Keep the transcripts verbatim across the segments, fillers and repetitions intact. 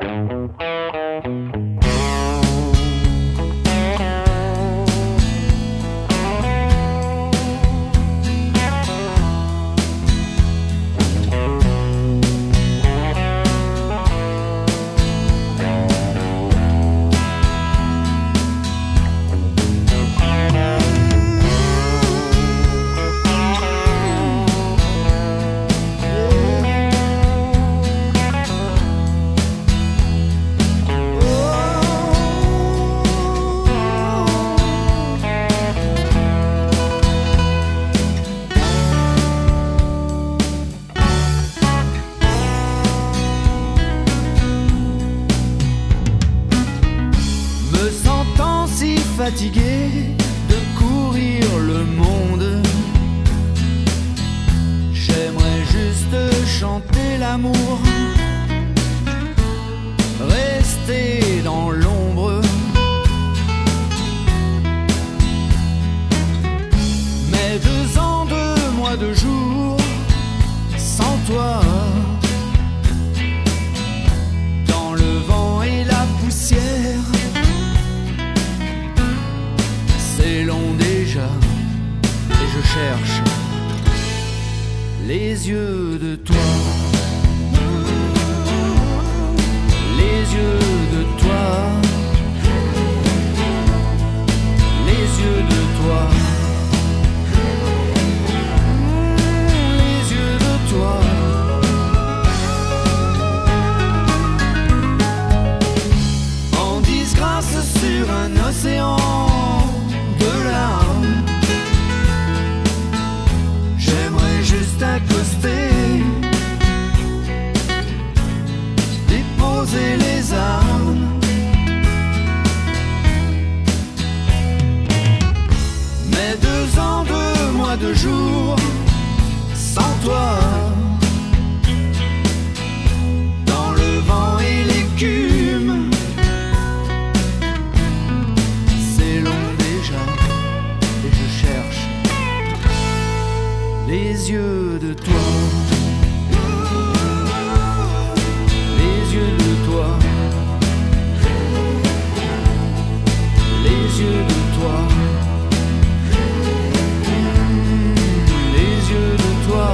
Fatigué de courir le monde, j'aimerais juste chanter l'amour, rester dans l'ombre. Mais deux ans, deux mois, deux jours sans toi, dans le vent et la poussière. C'est long déjà, et je cherche les yeux de toi, les yeux de toi, les yeux de toi, les yeux de toi. En disgrâce sur un océan de larmes, j'aimerais juste accoster, déposer les armes. Mais deux ans, deux mois, deux jours sans toi, dans le vent et l'écume. C'est long déjà, et je cherche les yeux de toi, les yeux de toi, les yeux de toi, les yeux de toi.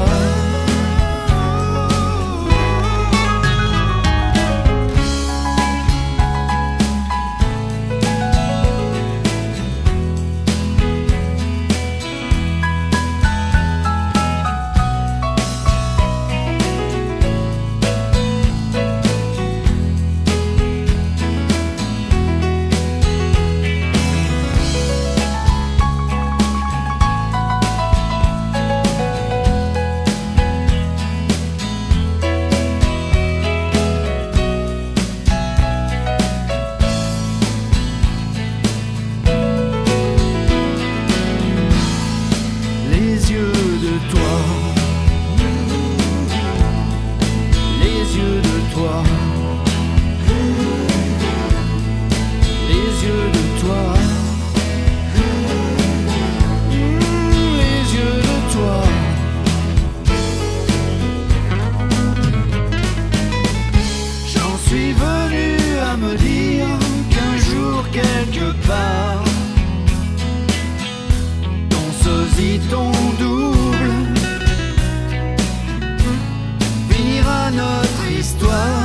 Ton double finira notre histoire.